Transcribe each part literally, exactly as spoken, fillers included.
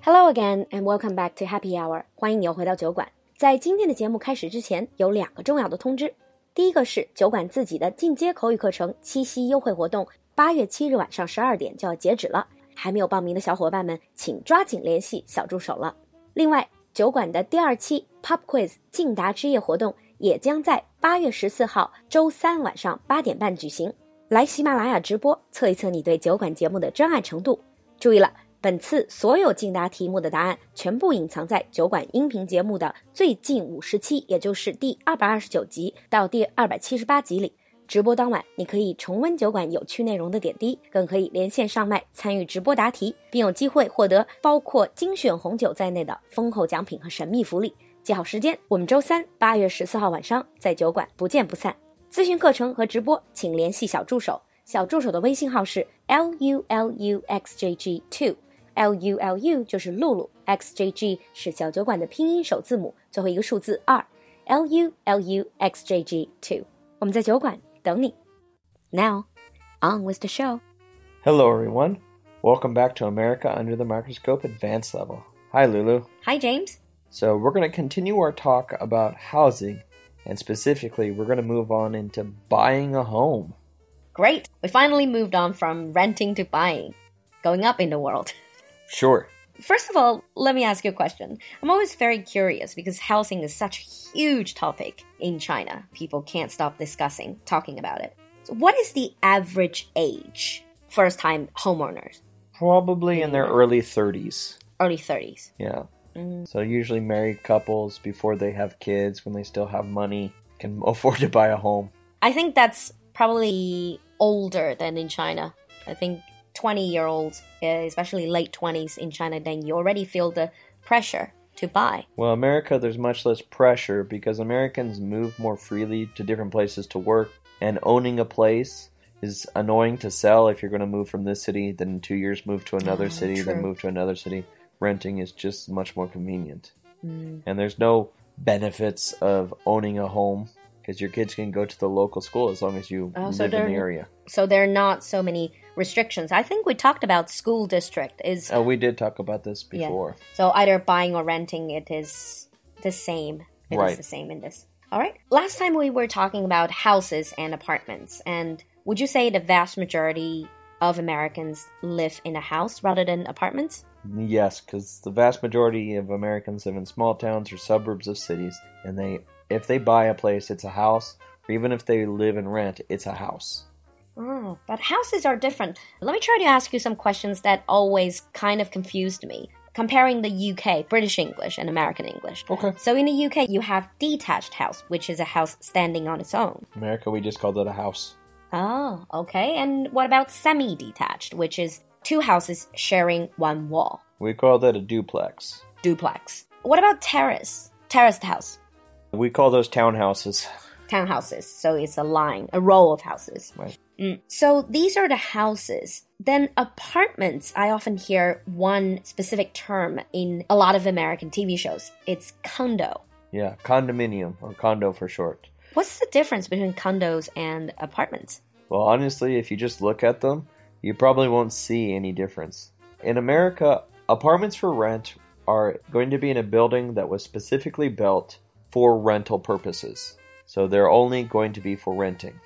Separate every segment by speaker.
Speaker 1: Hello again and welcome back to Happy Hour. 欢迎你又回到酒馆。在今天的节目开始之前，有两个重要的通知。第一个是酒馆自己的进阶口语课程七夕优惠活动，八月七日晚上十二点就要截止了。还没有报名的小伙伴们，请抓紧联系小助手了。另外，酒馆的第二期 Pop Quiz 竞答之夜活动也将在八月十四号周三晚上八点半举行。来喜马拉雅直播，测一测你对酒馆节目的真爱程度。注意了，本次所有竞答题目的答案全部隐藏在酒馆音频节目的最近五十期，也就是第二百二十九集到第二百七十八集里。直播当晚，你可以重温酒馆有趣内容的点滴，更可以连线上麦参与直播答题，并有机会获得包括精选红酒在内的丰厚奖品和神秘福利。记好时间，我们周三八月十四号晚上在酒馆不见不散。咨询课程和直播，请联系小助手。小助手的微信号是 L U L U X J G 二 L U L U 就是露露 X J G 是小酒馆的拼音首字母，最后一个数字二 L U L U X J G 二。我们在酒馆等你。Now, on with the show.
Speaker 2: Hello, everyone. Welcome back to America Under the Microscope Advanced Level. Hi, Lulu.
Speaker 1: Hi, James.
Speaker 2: So we're going to continue our talk about housing, and specifically, we're going to move on into buying a home.
Speaker 1: Great. We finally moved on from renting to buying, going up in the world.
Speaker 2: Sure.
Speaker 1: First of all, let me ask you a question. I'm always very curious because housing is such a huge topic in China. People can't stop discussing, talking about it. So what is the average age first-time homeowners?
Speaker 2: Probably in their early thirties.
Speaker 1: Early thirties.
Speaker 2: Yeah. Mm. So usually married couples before they have kids, when they still have money, can afford to buy a home.
Speaker 1: I think that's probably older than in China. I think twenty-year-olds, especially late twenties in China, then you already feel the pressure to buy.
Speaker 2: Well, America, there's much less pressure because Americans move more freely to different places to work, and owning a place is annoying to sell if you're going to move from this city, then in two years move to another
Speaker 1: oh,
Speaker 2: city,
Speaker 1: true.
Speaker 2: then move to another city. Renting is just much more convenient.
Speaker 1: Mm.
Speaker 2: And there's no benefits of owning a home because your kids can go to the local school as long as you
Speaker 1: oh,
Speaker 2: live
Speaker 1: so
Speaker 2: in the area.
Speaker 1: So there are not so many restrictions. I think we talked about school district. Is
Speaker 2: Oh, we did talk about this before.
Speaker 1: Yeah. So either buying or renting, it is the same. It
Speaker 2: right.
Speaker 1: is the same in this. All right. Last time we were talking about houses and apartments. And would you say the vast majority of Americans live in a house rather than apartments?
Speaker 2: Yes, because the vast majority of Americans live in small towns or suburbs of cities. And they, if they buy a place, it's a house. Or even if they live and rent, it's a house.
Speaker 1: Oh, but houses are different. Let me try to ask you some questions that always kind of confused me. Comparing the U K, British English, and American English.
Speaker 2: Okay.
Speaker 1: So in the U K, you have detached house, which is a house standing on its own.
Speaker 2: America, we just called it a house.
Speaker 1: Oh, okay. And what about semi-detached, which is two houses sharing one wall?
Speaker 2: We call that a duplex.
Speaker 1: Duplex. What about terrace? Terraced house.
Speaker 2: We call those townhouses.
Speaker 1: Townhouses. So it's a line, a row of houses.
Speaker 2: Right.
Speaker 1: Mm. So these are the houses. Then apartments, I often hear one specific term in a lot of American T V shows. It's condo.
Speaker 2: Yeah, condominium, or condo for short.
Speaker 1: What's the difference between condos and apartments?
Speaker 2: Well, honestly, if you just look at them, you probably won't see any difference. In America, apartments for rent are going to be in a building that was specifically built for rental purposes. So they're only going to be for renting.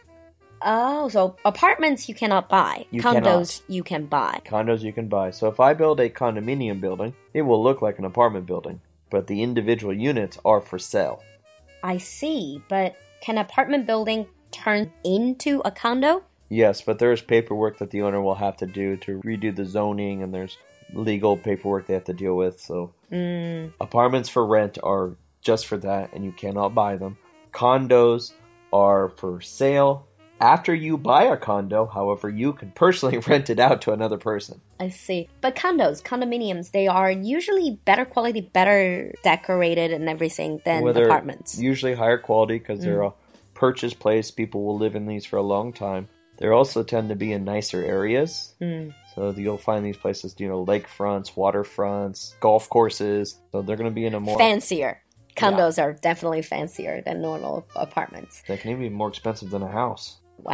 Speaker 1: Oh, so apartments you cannot buy.
Speaker 2: You
Speaker 1: Condos
Speaker 2: cannot.
Speaker 1: you can buy.
Speaker 2: Condos you can buy. So if I build a condominium building, it will look like an apartment building, but the individual units are for sale.
Speaker 1: I see, but can an apartment building turn into a condo?
Speaker 2: Yes, but there's paperwork that the owner will have to do to redo the zoning, and there's legal paperwork they have to deal with. So
Speaker 1: mm.
Speaker 2: apartments for rent are just for that, and you cannot buy them. Condos are for sale. After you buy a condo, however, you can personally rent it out to another person.
Speaker 1: I see. But condos, condominiums, they are usually better quality, better decorated and everything than
Speaker 2: well,
Speaker 1: apartments.
Speaker 2: Usually higher quality because mm. they're a purchase place. People will live in these for a long time. They also tend to be in nicer areas.
Speaker 1: Mm.
Speaker 2: So you'll find these places, you know, lakefronts, waterfronts, golf courses. So they're going to be in a more...
Speaker 1: Fancier. Condos yeah. are definitely fancier than normal apartments.
Speaker 2: They can even be more expensive than a house.
Speaker 1: Wow.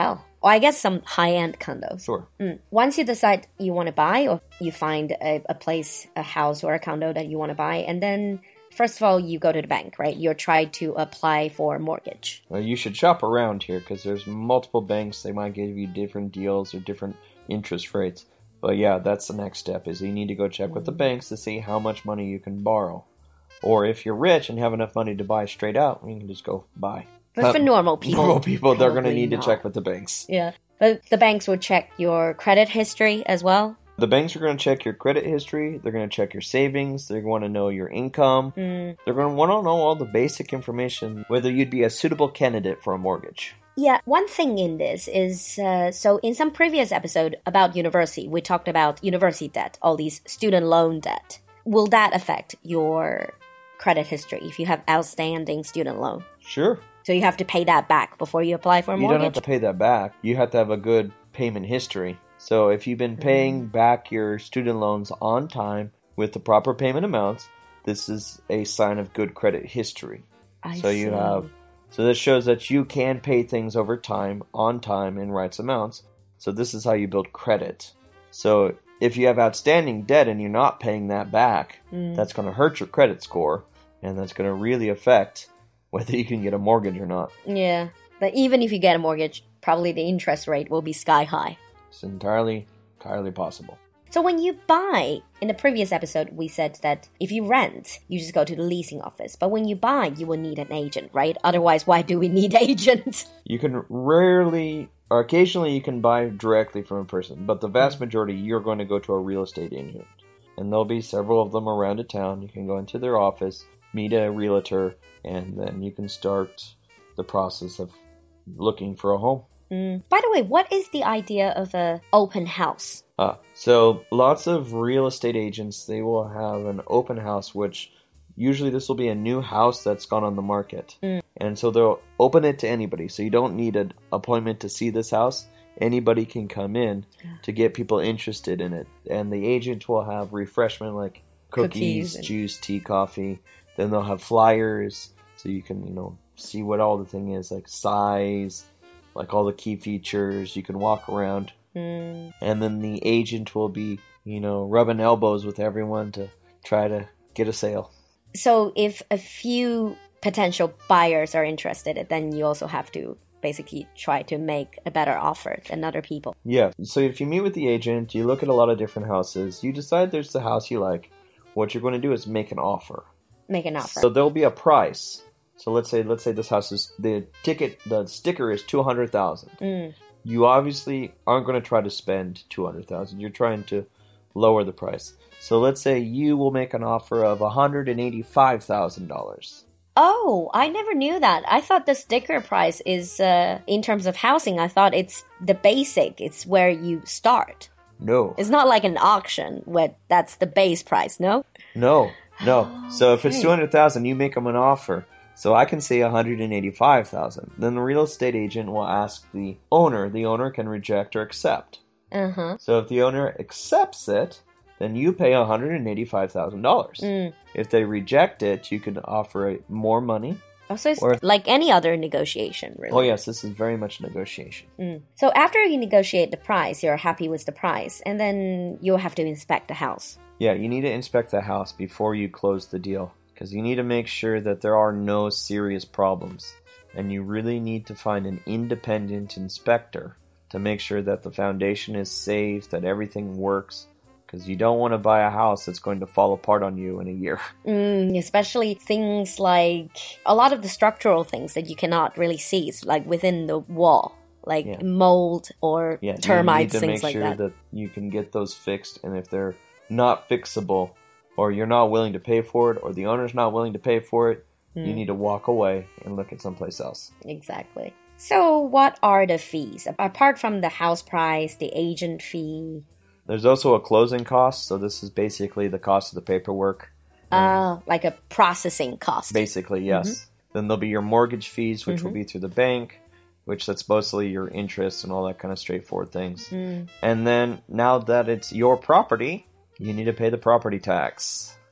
Speaker 1: Or I guess some high-end condos.
Speaker 2: Sure.
Speaker 1: Mm. Once you decide you want to buy, or you find a, a place, a house or a condo that you want to buy, and then first of all, you go to the bank, right? You're trying to apply for a mortgage.
Speaker 2: Well, you should shop around here because there's multiple banks. They might give you different deals or different interest rates. But yeah, that's the next step is you need to go check mm. with the banks to see how much money you can borrow. Or if you're rich and have enough money to buy straight out, you can just go buy.
Speaker 1: But for normal people.
Speaker 2: Normal people, they're going to need
Speaker 1: not.
Speaker 2: to check with the banks.
Speaker 1: Yeah. But the banks will check your credit history as well.
Speaker 2: The banks are going to check your credit history. They're going to check your savings. They're going to know your income.
Speaker 1: Mm.
Speaker 2: They're going to want to know all the basic information, whether you'd be a suitable candidate for a mortgage.
Speaker 1: Yeah, one thing in this is, uh, so in some previous episode about university, we talked about university debt, all these student loan debt. Will that affect your credit history if you have outstanding student loan?
Speaker 2: Sure.
Speaker 1: So you have to pay that back before you apply for a
Speaker 2: you
Speaker 1: mortgage?
Speaker 2: You don't have to pay that back. You have to have a good payment history. So if you've been paying back your student loans on time with the proper payment amounts, this is a sign of good credit history.
Speaker 1: I
Speaker 2: so
Speaker 1: see.
Speaker 2: you have so this shows that you can pay things over time, on time, in right amounts. So this is how you build credit. So if you have outstanding debt and you're not paying that back, mm. that's going to hurt your credit score, and that's going to really affect whether you can get a mortgage or not.
Speaker 1: Yeah, but even if you get a mortgage, probably the interest rate will be sky high.
Speaker 2: It's entirely, entirely possible.
Speaker 1: So when you buy, in the previous episode, we said that if you rent, you just go to the leasing office. But when you buy, you will need an agent, right? Otherwise, why do we need agents?
Speaker 2: You can rarely, or occasionally you can buy directly from a person. But the vast majority, you're going to go to a real estate agent. And there'll be several of them around the town. You can go into their office, meet a realtor, and then you can start the process of looking for a home.
Speaker 1: Mm. By the way, what is the idea of an open house?
Speaker 2: Ah, so lots of real estate agents, they will have an open house, which usually this will be a new house that's gone on the market. Mm. And so they'll open it to anybody. So you don't need an appointment to see this house. Anybody can come in to get people interested in it. And the agent will have refreshment like cookies, cookies and juice, tea, coffee. Then they'll have flyers so you can, you know, see what all the thing is, like size, like all the key features. You can walk around. Mm. And then the agent will be, you know, rubbing elbows with everyone to try to get a sale.
Speaker 1: So if a few potential buyers are interested, then you also have to basically try to make a better offer than other people.
Speaker 2: Yeah. So if you meet with the agent, you look at a lot of different houses, you decide there's the house you like. What you're going to do is make an offer.
Speaker 1: Make an offer.
Speaker 2: So there'll be a price. So let's say let's say this house is, the ticket, the sticker is two hundred thousand dollars. Mm. You obviously aren't going to try to spend two hundred thousand dollars. You're trying to lower the price. So let's say you will make an offer of one hundred eighty-five thousand dollars.
Speaker 1: Oh, I never knew that. I thought the sticker price is, uh, in terms of housing, I thought it's the basic. It's where you start.
Speaker 2: No.
Speaker 1: It's not like an auction where that's the base price, no?
Speaker 2: No, no. Oh, so if it's two hundred thousand dollars, you make them an offer. So I can say one hundred eighty-five thousand dollars. Then the real estate agent will ask the owner. The owner can reject or accept. Uh-huh. So if the owner accepts it, then you pay one hundred eighty-five thousand dollars. Mm. If they reject it, you can offer more money.
Speaker 1: Oh, so it's or, like any other negotiation, really.
Speaker 2: Oh, yes, this is very much negotiation.
Speaker 1: Mm. So after you negotiate the price, you're happy with the price, and then you'll have to inspect the house.
Speaker 2: Yeah, you need to inspect the house before you close the deal, because you need to make sure that there are no serious problems, and you really need to find an independent inspector to make sure that the foundation is safe, that everything works. Because you don't want to buy a house that's going to fall apart on you in a year.
Speaker 1: Mm, especially things like a lot of the structural things that you cannot really see, like within the wall, like yeah. mold or
Speaker 2: yeah,
Speaker 1: termites,
Speaker 2: you need to
Speaker 1: things
Speaker 2: make sure
Speaker 1: like that.
Speaker 2: that you can get those fixed. And if they're not fixable, or you're not willing to pay for it, or the owner's not willing to pay for it, mm. you need to walk away and look at someplace else.
Speaker 1: Exactly. So what are the fees? Apart from the house price, the agent fee...
Speaker 2: There's also a closing cost, so this is basically the cost of the paperwork.
Speaker 1: Uh, um, like a processing cost.
Speaker 2: Basically, yes. Mm-hmm. Then there'll be your mortgage fees, which mm-hmm. will be through the bank, which that's mostly your interest and all that kind of straightforward things. Mm. And then, now that it's your property, you need to pay the property tax.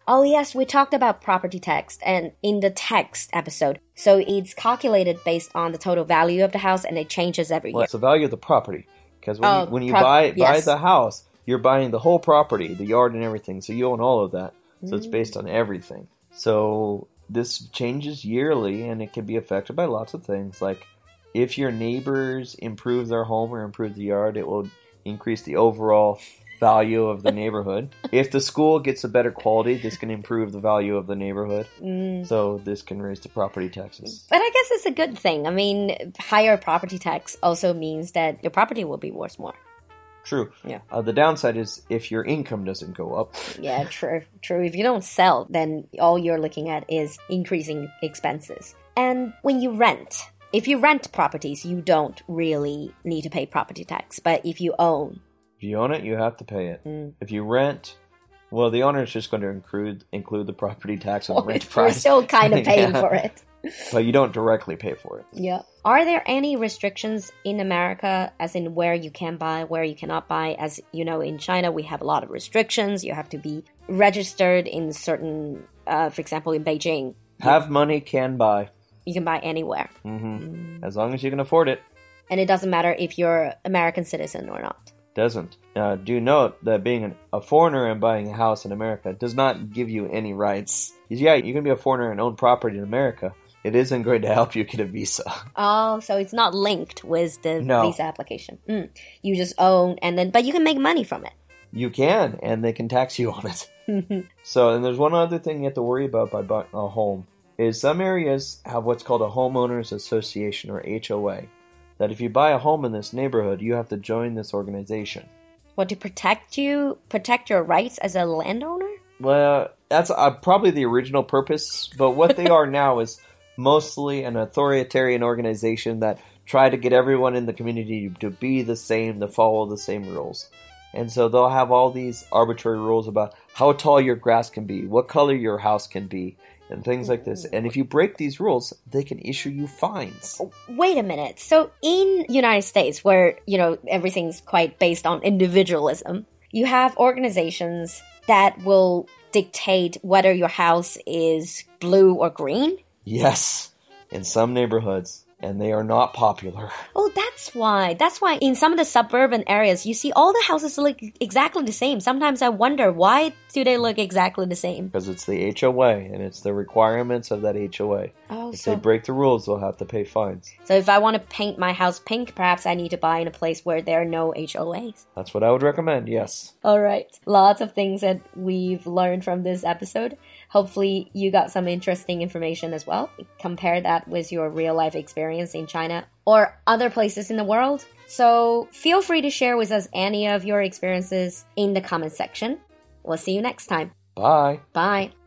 Speaker 1: Oh, yes, we talked about property tax and in the tax episode. So it's calculated based on the total value of the house and it changes every
Speaker 2: Well,
Speaker 1: year.
Speaker 2: it's the value of the property. Because when,
Speaker 1: Oh,
Speaker 2: you, when you
Speaker 1: prop-
Speaker 2: buy buy
Speaker 1: yes.
Speaker 2: the house, you're buying the whole property, the yard and everything. So you own all of that. So
Speaker 1: Mm.
Speaker 2: it's based on everything. So this changes yearly and it can be affected by lots of things. Like if your neighbors improve their home or improve the yard, it will increase the overall value of the neighborhood. If the school gets a better quality, this can improve the value of the neighborhood.
Speaker 1: Mm.
Speaker 2: So this can raise the property taxes.
Speaker 1: But I guess it's a good thing. I mean, higher property tax also means that your property will be worth more.
Speaker 2: True.
Speaker 1: Yeah.
Speaker 2: Uh, the downside is if your income doesn't go up.
Speaker 1: Yeah, true, true. If you don't sell, then all you're looking at is increasing expenses. And when you rent, if you rent properties, you don't really need to pay property tax. But if you own,
Speaker 2: If you own it, you have to pay it.
Speaker 1: Mm.
Speaker 2: If you rent, well, the owner is just going to include include the property tax on the rent
Speaker 1: you're
Speaker 2: price.
Speaker 1: still kind of paying
Speaker 2: Yeah.
Speaker 1: for it.
Speaker 2: But you don't directly pay for it.
Speaker 1: Yeah. Are there any restrictions in America, as in where you can buy, where you cannot buy? As you know, in China, we have a lot of restrictions. You have to be registered in certain, uh, for example, in Beijing,
Speaker 2: Have money, can buy.
Speaker 1: you can buy anywhere.
Speaker 2: hmm As long as you can afford it.
Speaker 1: And it doesn't matter if you're American citizen or not.
Speaker 2: Doesn't. Uh, do note that being an, a foreigner and buying a house in America does not give you any rights. Yeah, you can be a foreigner and own property in America. It isn't going to help you get a visa.
Speaker 1: Oh, so it's not linked with the
Speaker 2: No.
Speaker 1: visa application. Mm. You just own, and then, but you can make money from it.
Speaker 2: You can, and they can tax you on it. So, and there's one other thing you have to worry about by buying a home, is some areas have what's called a homeowners association, or H O A. That if you buy a home in this neighborhood, you have to join this organization.
Speaker 1: What, to protect you, protect your rights as a landowner?
Speaker 2: Well, that's uh, probably the original purpose, but what they are now is mostly an authoritarian organization that try to get everyone in the community to be the same, to follow the same rules. And so they'll have all these arbitrary rules about how tall your grass can be, what color your house can be, and things like this. And if you break these rules, they can issue you fines.
Speaker 1: Wait a minute. So in United States, where, you know, everything's quite based on individualism, you have organizations that will dictate whether your house is blue or green?
Speaker 2: Yes, in some neighborhoods. And they are not popular.
Speaker 1: Oh, that's why. That's why in some of the suburban areas, you see all the houses look exactly the same. Sometimes I wonder, why do they look exactly the same?
Speaker 2: Because it's the H O A, and it's the requirements of that H O A.
Speaker 1: Oh,
Speaker 2: If
Speaker 1: so,
Speaker 2: they break the rules, they'll have to pay fines.
Speaker 1: so if I want to paint my house pink, perhaps I need to buy in a place where there are no H O As.
Speaker 2: That's what I would recommend, yes.
Speaker 1: All right. Lots of things that we've learned from this episode. Hopefully you got some interesting information as well. Compare that with your real life experience in China or other places in the world. So feel free to share with us any of your experiences in the comment section. We'll see you next time.
Speaker 2: Bye.
Speaker 1: Bye.